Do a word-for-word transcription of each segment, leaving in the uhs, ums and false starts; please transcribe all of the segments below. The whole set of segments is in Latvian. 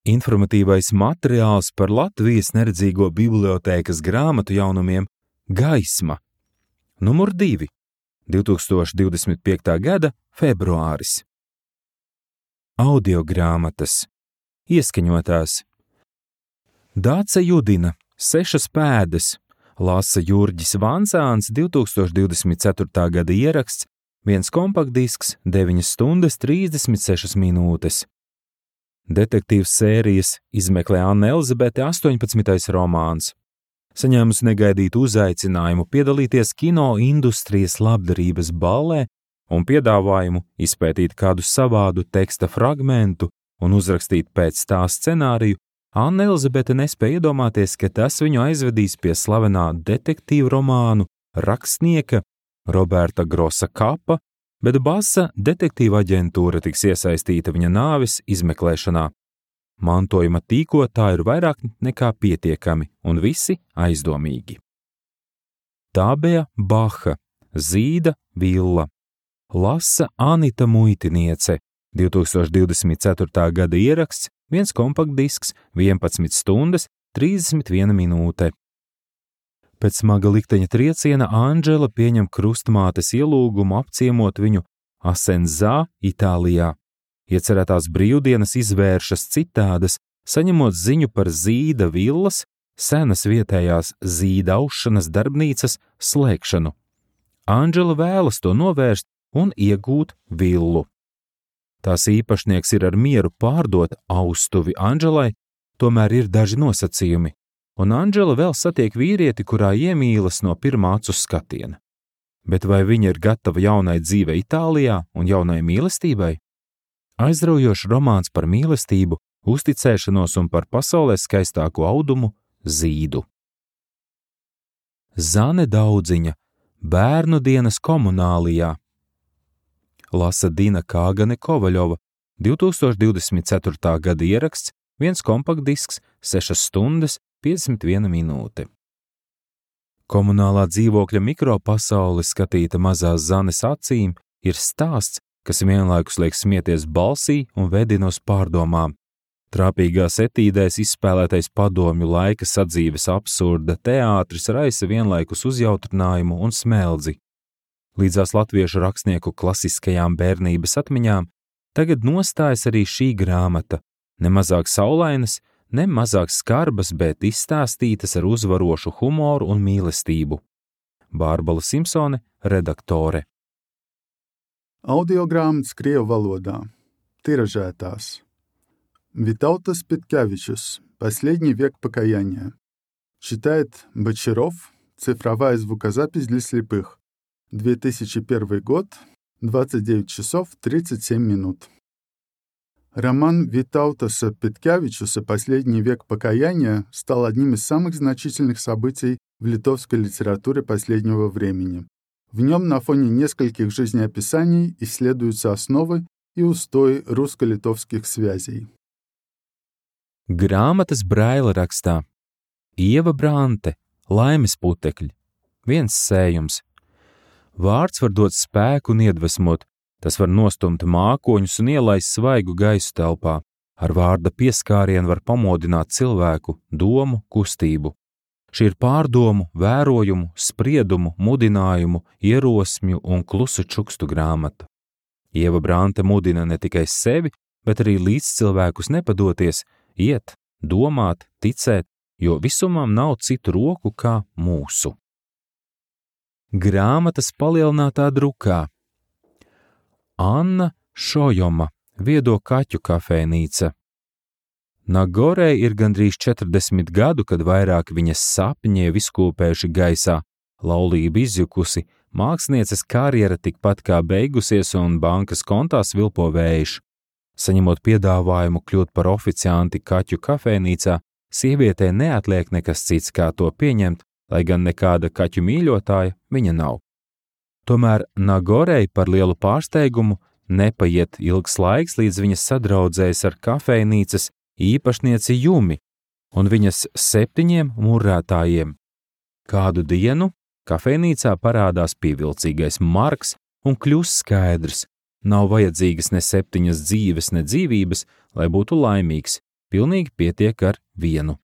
Informatīvais materiāls par Latvijas neredzīgo bibliotēkas grāmatu jaunumiem Gaisma. Numur divi. divi tūkstoši divdesmit piektā gada februāris. Audiogrāmatas. Ieskaņotās. Dāce Judina, Sešas pēdas. Lasa Jurģis Vansāns, divi tūkstoši divdesmit ceturtā gada ieraksts, viens kompaktdisks, deviņas stundas trīsdesmit sešas minūtes. Detektīvs sērijas Izmeklē Anna Elizabete astoņpadsmitais romāns. Saņēmusi negaidītu uzaicinājumu piedalīties kino industrijas labdarības ballē un piedāvājumu izpētīt kādu savādu teksta fragmentu un uzrakstīt pēc tā scenāriju, Anna Elizabete nespēja iedomāties, ka tas viņu aizvedīs pie slavenā detektīvu romānu rakstnieka Roberta Grosa Kapa, bet Basa detektīva aģentūra tiks iesaistīta viņa nāves izmeklēšanā. Mantojuma tīkotā ir vairāk nekā pietiekami un visi aizdomīgi. Tābeja Baha, Zīda villa. Lasa Anita Muitiniece, divi tūkstoši divdesmit ceturtā gada ieraksts, viens kompaktdisks, vienpadsmit stundas, trīsdesmit viena minūte. Pēc smaga likteņa trieciena Anžela pieņem krustmātes ielūgumu apciemot viņu Asenzā, Itālijā. Iecerētās brīvdienas izvēršas citādas, saņemot ziņu par Zīda villas, senas vietējās Zīda aušanas darbnīcas slēgšanu. Anžela vēlas to novērst un iegūt villu. Tās īpašnieks ir ar mieru pārdot austuvi Anželai, tomēr ir daži nosacījumi, un Anžela vēl satiek vīrieti, kurā iemīlas no pirmā acu skatiena. Bet vai viņa ir gatava jaunai dzīvei Itālijā un jaunai mīlestībai? Aizraujošs romāns par mīlestību, uzticēšanos un par pasaulē skaistāko audumu Zīdu. Zane Daudziņa, Bērnu dienas komunālijā. Lasa Dina Kāgane Kovaļova, divi tūkstoši divdesmit ceturtā gada ieraksts, viens kompaktdisks, sešas stundas, piecdesmit viena minūte. Komunālā dzīvokļa mikropasaule skatīta mazās Zanes acīm ir stāsts, kas vienlaikus liek smieties balsī un vedina uz pārdomām. Trāpīgās etīdēs izspēlētais padomju laika sadzīves absurda teātris raisa vienlaikus uzjautrinājumu un smeldzi. Līdzās latviešu rakstnieku klasiskajām bērnības atmiņām tagad nostājas arī šī grāmata, ne mazāk saulainas, ne mazāk skarbas, bet izstāstītas ar uzvarošu humoru un mīlestību. Bārbala Simpsone, redaktore. Audiogrāmatas krievu valodā. Tiražētās. Витаутас Петкевичус. Последний век покаяния. Читает Бочаров. Цифровая звукозапись для слепых. две тысячи первый год. двадцать девять часов тридцать семь минут. Роман Витаутаса Петкевичуса «Последний век покаяния» стал одним из самых значительных событий в литовской литературе последнего времени. В нем на фоне нескольких жизнеописаний исследуются основы и устои русско-литовских связей. Grāmatas Braila rakstā. Ieva Brante, Laimes putekļi. Viens sējums. Vārds var dot spēku un iedvesmot, tas var nostumt mākoņus un ielaist svaigu gaisu telpā. Ar vārda pieskārienu var pamodināt cilvēku, domu, kustību. Šī ir pārdomu, vērojumu, spriedumu, mudinājumu, ierosmju un klusu čukstu grāmata. Ieva Brante mudina ne tikai sevi, bet arī līdzcilvēkus nepadoties, iet, domāt, ticēt, jo visumam nav citu roku kā mūsu. Grāmatas palielinātā drukā. Anna Šojoma, Viedo kaķu kafejnīca. Nagorei ir gandrīz četrdesmit gadu, kad vairāk viņas sapņi izkūpējuši gaisā, laulība izjukusi, mākslinieces karjera tikpat kā beigusies un bankas kontās vilpo vējš. Saņemot piedāvājumu kļūt par oficianti kaķu kafejnīcā, sievietē neatliek nekas cits, kā to pieņemt, lai gan nekāda kaķu mīļotāja viņa nav. Tomēr Nagorei par lielu pārsteigumu nepaiet ilgs laiks, līdz viņas sadraudzējas ar kafejnīcas īpašnieci Jumi un viņas septiņiem murētājiem. Kādu dienu kafejnīcā parādās pievilcīgais Marks un kļūst skaidrs, nav vajadzīgas ne septiņas dzīves, ne dzīvības, lai būtu laimīgs, pilnīgi pietiek ar vienu.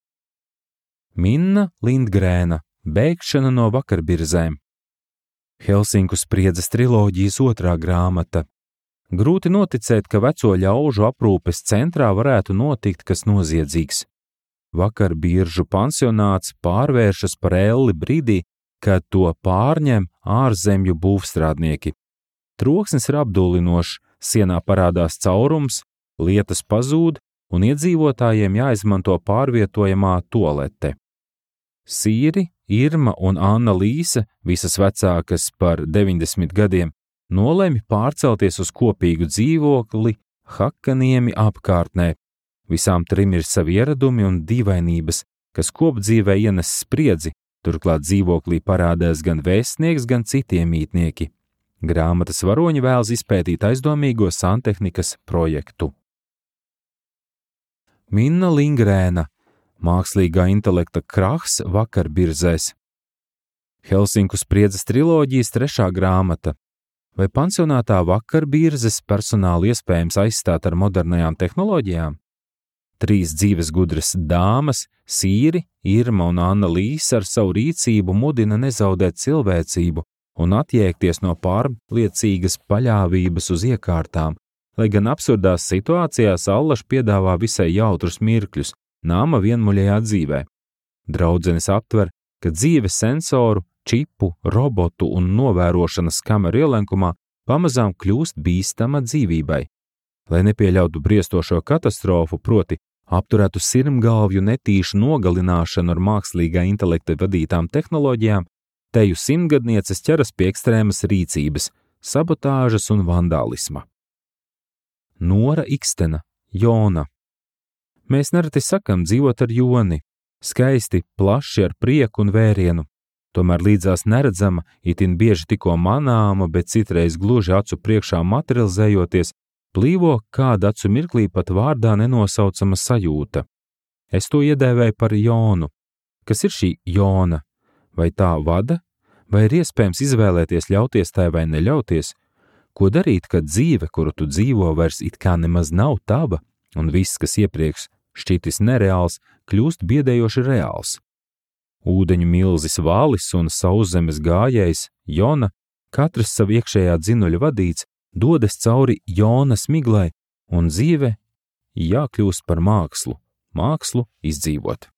Minna Lindgrēna Bēgšana no vakarbirzēm. Helsinku spriedzes triloģijas otrā grāmata. Grūti noticēt, ka veco ļaužu aprūpes centrā varētu notikt kas noziedzīgs. Vakarbiržu pansionāts pārvēršas par elli brīdī, kad to pārņem ārzemju būvstrādnieki. Troksnis ir apdullinošs, sienā parādās caurums, lietas pazūd un iedzīvotājiem jāizmanto pārvietojamā tualete. Sīri, Irma un Anna Līse, visas vecākas par deviņdesmit gadiem, nolemj pārcelties uz kopīgu dzīvokli Hakaniemi apkārtnē. Visām trim ir savi ieradumi un dīvainības, kas kopdzīvē ienes spriedzi, turklāt dzīvoklī parādās gan vēstnieks, gan citi mītnieki. Grāmatas varoņi vēlas izpētīt aizdomīgo santehnikas projektu. Minna Lindgrēna Mākslīgā intelekta krahs vakarbirzēs. Helsinku spriedzes triloģijas trešā grāmata. Vai pansionātā vakarbirzes personālu iespējams aizstāt ar modernajām tehnoloģijām? Trīs dzīves gudras dāmas, Sīri, Irma un Anna Līse ar savu rīcību mudina nezaudēt cilvēcību un attiekties no pārliecīgas paļāvības uz iekārtām, lai gan absurdās situācijās allaž piedāvā visai jautrus mirkļus nama vienmuļajā dzīvē. Draudzenes aptver, ka dzīves sensoru, čipu, robotu un novērošanas kameru ielenkumā pamazām kļūst bīstama dzīvībai. Lai nepieļautu briestošo katastrofu, proti apturētu sirmgalvju netīšu nogalināšanu ar mākslīgā intelekta vadītām tehnoloģijām, teju simtgadnieces ķeras pie ekstrēmas rīcības, sabotāžas un vandālisma. Nora Ikstena, Jona. Mēs nereti sakam dzīvot ar joni, skaisti, plaši ar prieku un vērienu, tomēr līdzās neredzama, itin bieži tikko manāma, bet citreiz gluži acu priekšā materializējoties, plīvo kāda acu mirklī pat vārdā nenosaucama sajūta. Es to iedēvēju par jonu. Kas ir šī jona? Vai tā vada? Vai ir iespējams izvēlēties ļauties tai vai neļauties? Ko darīt, kad dzīve, kuru tu dzīvo, vairs it kā nemaz nav tava, un viss, kas iepriekš šķitis nereāls, kļūst biedējoši reāls? Ūdeņu milzis Valis un sauszemes gājējs Jona, katrs savu iekšējā dzinuļa vadīts, dodas cauri Jonas miglai, un dzīve jākļūst par mākslu, mākslu izdzīvot.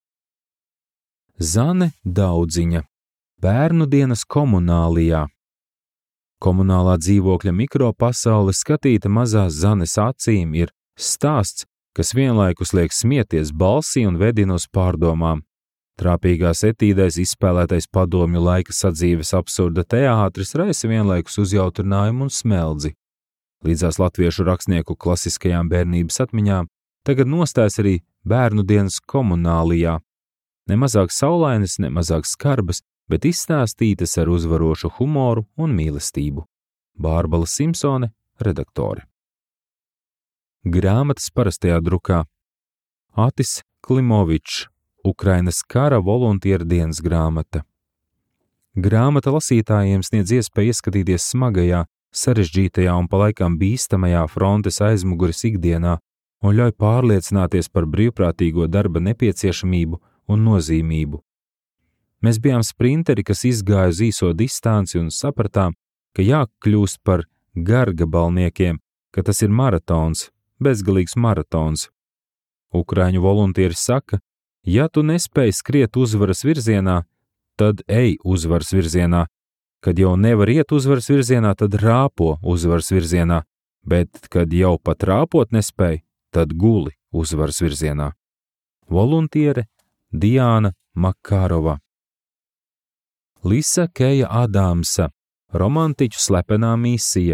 Zane Daudziņa Bērnu dienas komunālijā. Komunālā dzīvokļa mikropasaule skatīta mazās Zanes acīm ir stāsts, kas vienlaikus liek smieties balsī un vedina uz pārdomām. Trāpīgās etīdēs izspēlētais padomju laika sadzīves absurda teātris raisa vienlaikus uzjautrinājumu un smeldzi. Līdzās latviešu rakstnieku klasiskajām bērnības atmiņām tagad nostājas arī Bērnu dienas komunālijā. Nemazāk saulainas, nemazāk skarbas, bet izstāstītas ar uzvarošu humoru un mīlestību. Bārbala Simpsone, redaktore. Grāmatas parastajā drukā. Atis Klimovičs, Ukrainas kara voluntieru dienas grāmata. Grāmata lasītājiem sniedz iespēju ieskatīties smagajā, sarežģītajā un pa laikam bīstamajā frontes aizmuguras ikdienā un ļauj pārliecināties par brīvprātīgo darba nepieciešamību un nozīmību. Mēs bijām sprinteri, kas izgāja uz īso distanci un sapratām, ka jākļūst par gargabalniekiem, ka tas ir maratons, bezgalīgs maratons. Ukraiņu voluntieri saka, ja tu nespēj skriet uzvaras virzienā, tad ej uzvaras virzienā. Kad jau nevar iet uzvaras virzienā, tad rāpo uzvaras virzienā, bet kad jau pat rāpot nespēj, tad guli uzvaras virzienā. Voluntiere Diāna Makarova. Lisa Keja Adamsa, romantiķu slepenā misija.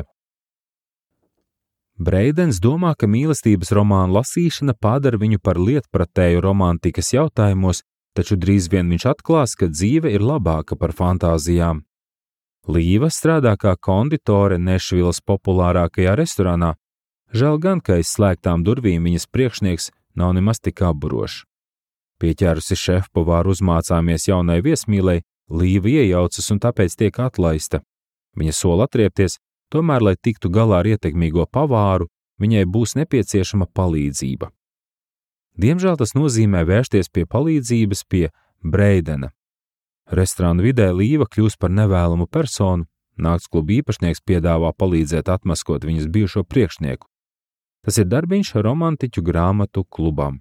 Breidens domā, ka mīlestības romānu lasīšana padara viņu par lietpratēju romantikas jautājumos, taču drīz vien viņš atklās, ka dzīve ir labāka par fantāzijām. Līva strādā kā konditore Nešvilas populārākajā restorānā, žēl gan, ka aiz slēgtām durvīm viņas priekšnieks nav nemaz tik apburošs. Pieķērusi šefpavāru uzmācāmies jaunai viesmīlei, Līva iejaucas un tāpēc tiek atlaista. Viņa sola atriepties, tomēr, lai tiktu galā ar ietekmīgo pavāru, viņai būs nepieciešama palīdzība. Diemžēl tas nozīmē vērsties pie palīdzības pie Breidena. Restorānu vidē Līva kļūst par nevēlamu personu, naktskluba īpašnieks piedāvā palīdzēt atmaskot viņas bijušo priekšnieku. Tas ir darbiņš romantiķu grāmatu klubam.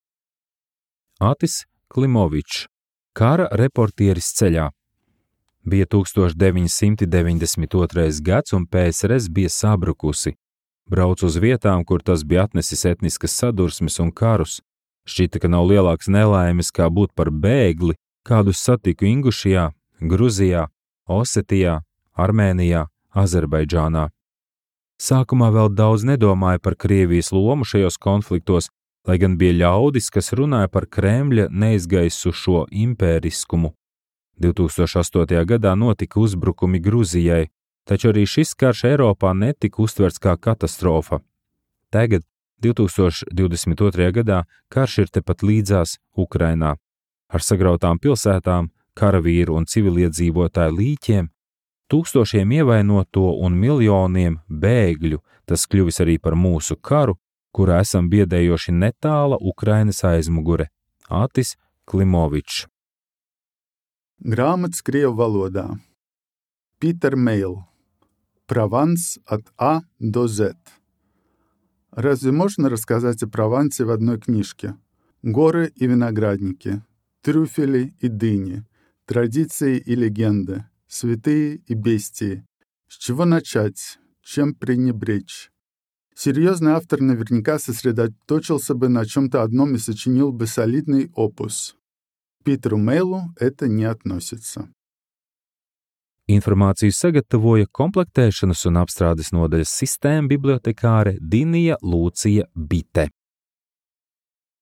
Atis Klimovičs, kara reportieris ceļā. Bija tūkstoš deviņi simti deviņdesmit otrais gads un P S R S bija sabrukusi. Brauc uz vietām, kur tas bija atnesis etniskas sadursmes un karus. Šķita, ka nav lielāks nelaimes, kā būt par bēgli, kādus satiku Ingušijā, Gruzijā, Osetijā, Armēnijā, Azerbaidžānā. Sākumā vēl daudz nedomāja par Krievijas lomu šajos konfliktos, lai gan bija ļaudis, kas runāja par Kremļa neizgaisušo impēriskumu. divtūkstoš astotajā gadā notika uzbrukumi Gruzijai, taču arī šis karš Eiropā netika uztverts kā katastrofa. Tagad, divtūkstoš divdesmit otrajā gadā, karš ir tepat līdzās Ukrainā. Ar sagrautām pilsētām, karavīru un civiliedzīvotāju līķiem, tūkstošiem ievainoto un miljoniem bēgļu, tas kļuvis arī par mūsu karu, kurā esam biedējoši netāla Ukrainas aizmugure. Atis Klimovičs. Grāmatas krievu valodā. Питер Мейл. Прованс от А до З. Разве можно рассказать о Провансе в одной книжке? Горы и виноградники, трюфели и дыни, традиции и легенды, святые и бестии. С чего начать? Чем пренебречь? Серьезный автор наверняка сосредоточился бы на чем-то одном и сочинил бы солидный опус. Питеру Мейлу это не относится. Informāciju sagatavoja komplektēšanas un apstrādes nodaļas sistēma bibliotekāre Dinija Lūcija Bite.